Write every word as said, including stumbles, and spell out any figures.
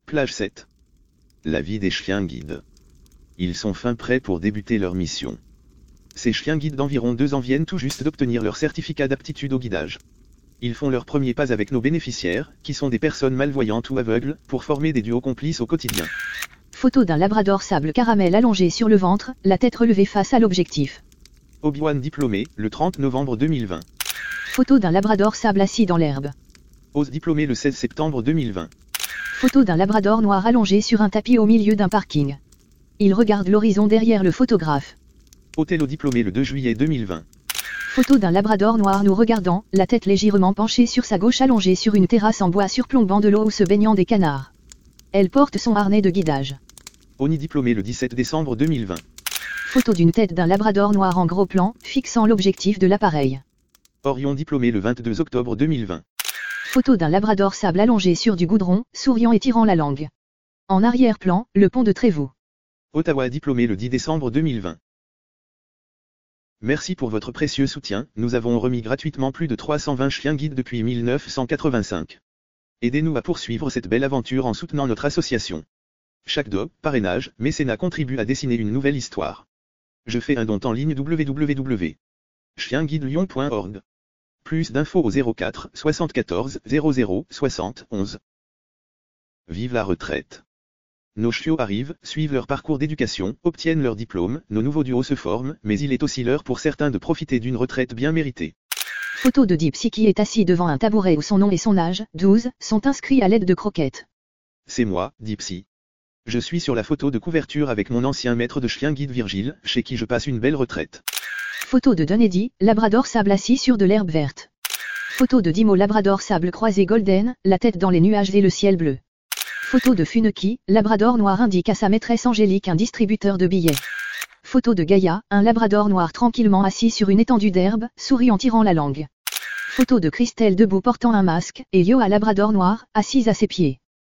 Plage sept. La vie des chiens guides. Ils sont fin prêts pour débuter leur mission. Ces chiens guides d'environ deux ans viennent tout juste d'obtenir leur certificat d'aptitude au guidage. Ils font leurs premiers pas avec nos bénéficiaires, qui sont des personnes malvoyantes ou aveugles, pour former des duos complices au quotidien. Photo d'un labrador sable caramel allongé sur le ventre, la tête relevée face à l'objectif. Obi-Wan diplômé, le trente novembre deux mille vingt. Photo d'un labrador sable assis dans l'herbe. Ose diplômé le seize septembre deux mille vingt. Photo d'un labrador noir allongé sur un tapis au milieu d'un parking. Il regarde l'horizon derrière le photographe. Othello diplômé le deux juillet deux mille vingt. Photo d'un labrador noir nous regardant, la tête légèrement penchée sur sa gauche allongée sur une terrasse en bois surplombant de l'eau où se baignant des canards. Elle porte son harnais de guidage. Oni diplômé le dix-sept décembre deux mille vingt. Photo d'une tête d'un labrador noir en gros plan, fixant l'objectif de l'appareil. Orion diplômé le vingt-deux octobre deux mille vingt. Photo d'un labrador sable allongé sur du goudron, souriant et tirant la langue. En arrière-plan, le pont de Trévoux. Ottawa diplômé le dix décembre deux mille vingt. Merci pour votre précieux soutien, nous avons remis gratuitement plus de trois cent vingt chiens guides depuis mille neuf cent quatre-vingt-cinq. Aidez-nous à poursuivre cette belle aventure en soutenant notre association. Chaque don, parrainage, mécénat contribue à dessiner une nouvelle histoire. Je fais un don en ligne w w w point chien guide lyon point org. Plus d'infos au zéro quatre soixante-quatorze zéro zéro soixante onze. Vive la retraite. Nos chiots arrivent, suivent leur parcours d'éducation, obtiennent leur diplôme, nos nouveaux duos se forment, mais il est aussi l'heure pour certains de profiter d'une retraite bien méritée. Photo de Dipsy qui est assis devant un tabouret où son nom et son âge, douze, sont inscrits à l'aide de croquettes. C'est moi, Dipsy. Je suis sur la photo de couverture avec mon ancien maître de chien guide Virgile, chez qui je passe une belle retraite. Photo de Duneddy, labrador sable assis sur de l'herbe verte. Photo de Dimo labrador sable croisé golden, la tête dans les nuages et le ciel bleu. Photo de Funeki, labrador noir indique à sa maîtresse Angélique un distributeur de billets. Photo de Gaïa, un labrador noir tranquillement assis sur une étendue d'herbe, sourit en tirant la langue. Photo de Christelle debout portant un masque, et Yo à labrador noir, assise à ses pieds.